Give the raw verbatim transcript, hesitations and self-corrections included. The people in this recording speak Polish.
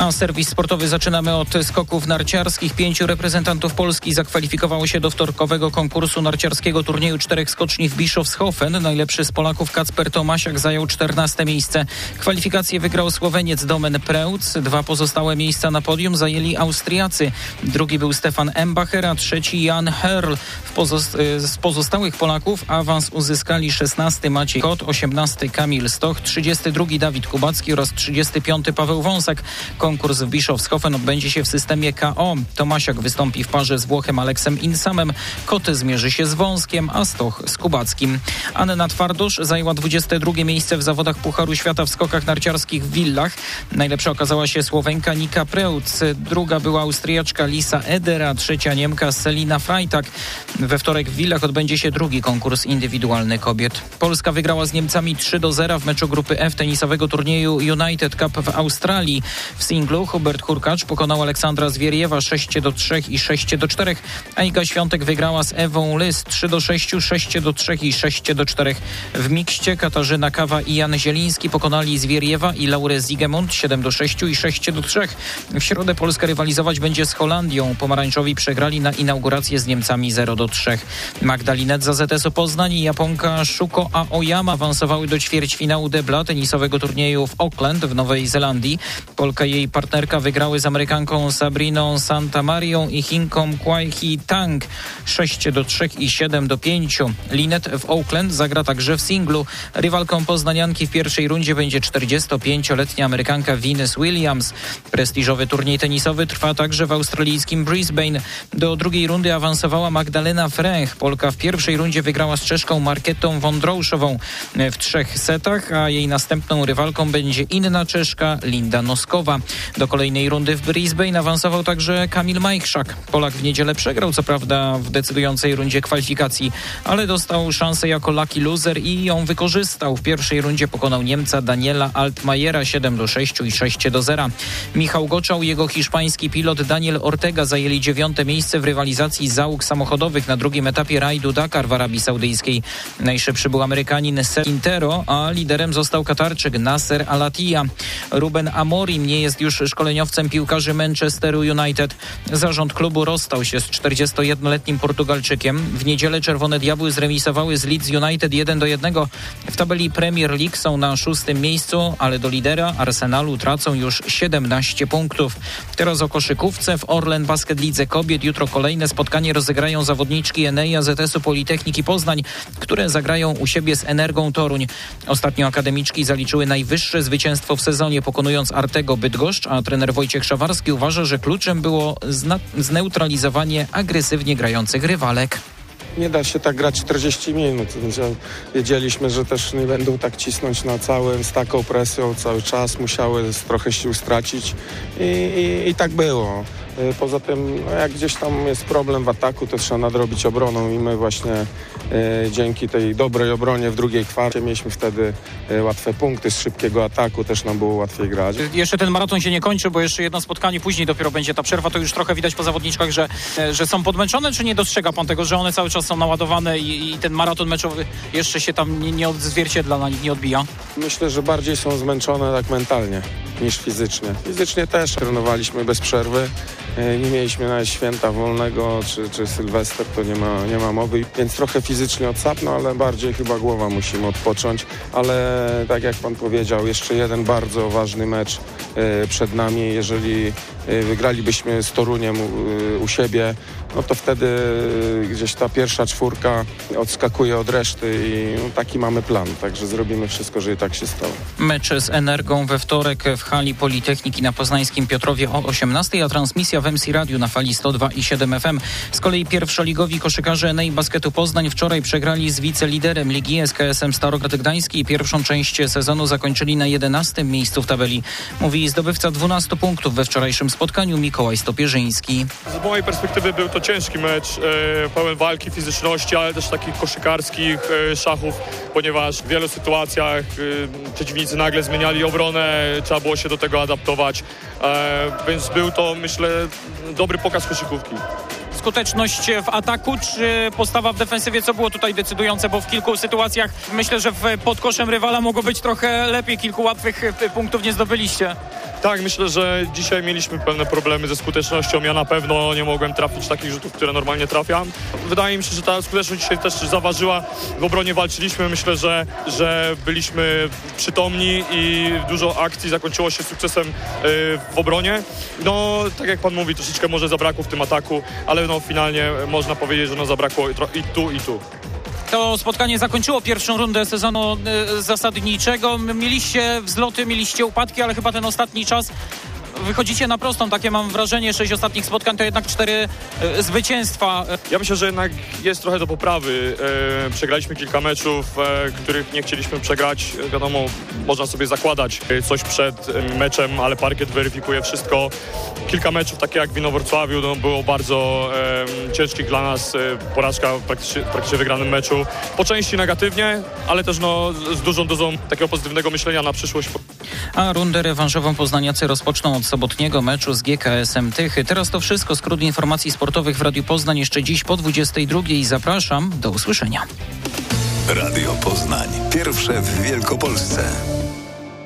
A serwis sportowy zaczynamy od skoków narciarskich. Pięciu reprezentantów Polski zakwalifikowało się do wtorkowego konkursu narciarskiego turnieju czterech skoczni w Bischofshofen. Najlepszy z Polaków Kacper Tomasiak zajął czternaste miejsce. Kwalifikacje wygrał Słoweniec Domen Preutz. Dwa pozostałe miejsca na podium zajęli Austriacy. Drugi był Stefan Embacher, a trzeci Jan Herl. W pozost- z pozostałych Polaków awans uzyskali szesnasty Maciej Kot, osiemnasty Kamil Stoch, trzydziesty drugi Dawid Kubacki oraz trzydziesty piąty Paweł Wąsak. Konkurs w Bischofshofen odbędzie się w systemie K O. Tomasiak wystąpi w parze z Włochem Aleksem Insamem, Kot zmierzy się z Wąskiem, a Stoch z Kubackim. Anna Twardosz zajęła dwudzieste drugie miejsce w zawodach Pucharu Świata w skokach narciarskich w Villach. Najlepsza okazała się Słowenka Nika Preutz, druga była Austriaczka Lisa Eder, a trzecia Niemka Selina Freitag. We wtorek w Villach odbędzie się drugi konkurs indywidualny kobiet. Polska wygrała z Niemcami trzy do zera w meczu grupy F tenisowego turnieju United Cup w Australii. W singlu Hubert Hurkacz pokonał Aleksandra Zwieriewa sześć do trzech i sześć do czterech, a Iga Świątek wygrała z Ewą Lys trzy do sześciu, sześć do trzech i sześć do czterech. W mikście Katarzyna Kawa i Jan Zieliński pokonali Zwieriewa i Laurę Zigemund siedem do sześciu i sześć do trzech. W środę Polska rywalizować będzie z Holandią. Pomarańczowi przegrali na inaugurację z Niemcami zero do trzech. Magda Linet z A Z S-u Poznań i Japonka Shuko Aoyama awansowały do ćwierćfinału debla tenisowego turnieju w Auckland w Nowej Zelandii. Polka i jej partnerka wygrały z Amerykanką Sabriną Santamarią i Chinką Kwai Tang sześć do trzech i siedem do pięciu. Linet w Auckland zagra także w singlu. Rywalką poznanianki w pierwszej rundzie będzie czterdziestopięcioletnia Amerykanka Venus Williams. Prestiżowy turniej tenisowy trwa także w australijskim Brisbane. Do drugiej rundy awansowała Magdalena Frech. Polka w pierwszej rundzie wygrała z Czeszką Marketą Wondrouszową w trzech setach, a jej następną rywalką będzie inna Czeszka Linda Noskowa. Do kolejnej rundy w Brisbane awansował także Kamil Majchrzak. Polak w niedzielę przegrał co prawda w decydującej rundzie kwalifikacji, ale dostał szansę jako lucky loser i ją wykorzystał. W pierwszej rundzie pokonał Niemca Daniela Altmajera siedem do sześciu i sześć do zera. Michał Goczał i jego hiszpański pilot Daniel Ortega zajęli dziewiąte miejsce w rywalizacji załóg samochodowych na drugim etapie rajdu Dakar w Arabii Saudyjskiej. Najszybszy był Amerykanin Ser Quintero, a liderem został Katarczyk Nasser Al-Attiyah. Ruben Amorim nie jest już szkoleniowcem piłkarzy Manchesteru United. Zarząd klubu rozstał się z czterdziestojednoletnim Portugalczykiem. W niedzielę Czerwone Diabły zremisowały z Leeds United jeden do jednego. W tabeli Premier League są na szóstym miejscu, ale do lidera Arsenalu tracą już siedemnaście punktów. Teraz o koszykówce. W Orlen Basket Lidze Kobiet jutro kolejne spotkanie rozegrają zawodniczki Enei A Z S-u Politechniki Poznań, które zagrają u siebie z Energą Toruń. Ostatnio akademiczki zaliczyły najwyższe zwycięstwo w sezonie, pokonując Artego Bydgoszcz, a trener Wojciech Szawarski uważa, że kluczem było zna- zneutralizowanie agresywnie grających rywalek. Nie da się tak grać czterdzieści minut. Wiedzieliśmy, że też nie będą tak cisnąć na całym, z taką presją cały czas. Musiały trochę sił stracić i, i, i tak było. Poza tym, no jak gdzieś tam jest problem w ataku, to trzeba nadrobić obroną i my właśnie e, dzięki tej dobrej obronie w drugiej kwarcie mieliśmy wtedy e, łatwe punkty. Z szybkiego ataku też nam było łatwiej grać. Jeszcze ten maraton się nie kończy, bo jeszcze jedno spotkanie później dopiero będzie ta przerwa. To już trochę widać po zawodniczkach, że, że są podmęczone, czy nie dostrzega pan tego, że one cały czas są naładowane i, i ten maraton meczowy jeszcze się tam nie, nie odzwierciedla, na nich nie odbija? Myślę, że bardziej są zmęczone tak mentalnie niż fizycznie. Fizycznie też trenowaliśmy bez przerwy. Nie mieliśmy nawet święta wolnego, czy, czy Sylwester, to nie ma, nie ma mowy, więc trochę fizycznie odsapną, ale bardziej chyba głowa musimy odpocząć, ale tak jak pan powiedział, jeszcze jeden bardzo ważny mecz y, przed nami. Jeżeli y, wygralibyśmy z Toruniem y, u siebie, no to wtedy y, gdzieś ta pierwsza czwórka odskakuje od reszty i no, taki mamy plan, także zrobimy wszystko, żeby tak się stało. Mecz z Energą we wtorek w hali Politechniki na poznańskim Piotrowie o osiemnastej, a transmisja w M C Radiu na fali sto dwa i siedem F M. Z kolei pierwszoligowi koszykarze Enei Basketu Poznań wczoraj przegrali z wiceliderem Ligi S K S-em Starograd Gdański i pierwszą część sezonu zakończyli na jedenastym miejscu w tabeli. Mówi zdobywca dwunastu punktów we wczorajszym spotkaniu Mikołaj Stopierzyński. Z mojej perspektywy był to ciężki mecz, e, pełen walki, fizyczności, ale też takich koszykarskich e, szachów, ponieważ w wielu sytuacjach e, przeciwnicy nagle zmieniali obronę, trzeba było się do tego adaptować, e, więc był to, myślę, dobry pokaz koszykówki. Skuteczność w ataku, czy postawa w defensywie, co było tutaj decydujące, bo w kilku sytuacjach myślę, że w pod koszem rywala mogło być trochę lepiej, kilku łatwych punktów nie zdobyliście. Tak, myślę, że dzisiaj mieliśmy pewne problemy ze skutecznością. Ja na pewno nie mogłem trafić takich rzutów, które normalnie trafiam. Wydaje mi się, że ta skuteczność dzisiaj też zaważyła. W obronie walczyliśmy. Myślę, że, że byliśmy przytomni i dużo akcji zakończyło się sukcesem yy, w obronie. No, tak jak pan mówi, troszeczkę może zabrakło w tym ataku, ale no finalnie można powiedzieć, że no zabrakło i tu, i tu. To spotkanie zakończyło pierwszą rundę sezonu y, zasadniczego. Mieliście wzloty, mieliście upadki, ale chyba ten ostatni czas wychodzicie na prostą. Takie mam wrażenie, sześć ostatnich spotkań to jednak cztery y, zwycięstwa. Ja myślę, że jednak jest trochę do poprawy. E, przegraliśmy kilka meczów, e, których nie chcieliśmy przegrać. Wiadomo, można sobie zakładać coś przed meczem, ale parkiet weryfikuje wszystko. Kilka meczów, takie jak w Inowrocławiu, no, było bardzo e, ciężkich dla nas. E, porażka w praktycznie, praktycznie wygranym meczu. Po części negatywnie, ale też no, z dużą dozą takiego pozytywnego myślenia na przyszłość. A rundę rewanżową poznaniacy rozpoczną od sobotniego meczu z G K S-em Tychy. Teraz to wszystko. Skrót informacji sportowych w Radiu Poznań jeszcze dziś po dwudziestej drugiej. Zapraszam. Do usłyszenia. Radio Poznań. Pierwsze w Wielkopolsce.